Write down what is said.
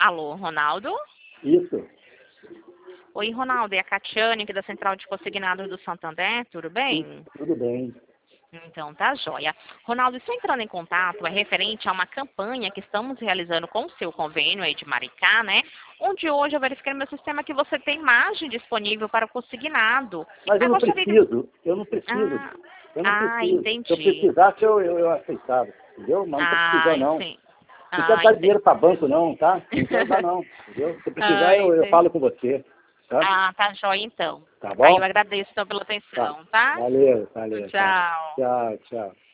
Alô, Ronaldo? Isso. Oi, Ronaldo, é a Catiane aqui da Central de Consignados do Santander, tudo bem? Tudo bem. Então tá joia. Ronaldo, estou entrando em contato, é referente a uma campanha que estamos realizando com o seu convênio aí de Maricá, né? Onde hoje eu verifiquei no meu sistema que você tem margem disponível para o consignado. Mas eu não preciso, eu não preciso. Ah, Eu não preciso. entendi. Se eu precisasse, eu aceitava. Entendeu? Mas não tô precisando, não. Sim. Não quero dar dinheiro para banco, não, tá? Não quero dar, não. Entendeu? Se precisar, eu falo com você. Tá? Tá joia então. Tá Aí bom? eu agradeço então pela Tá. atenção, tá? Valeu, valeu. Tá. Tchau. Tchau, tchau.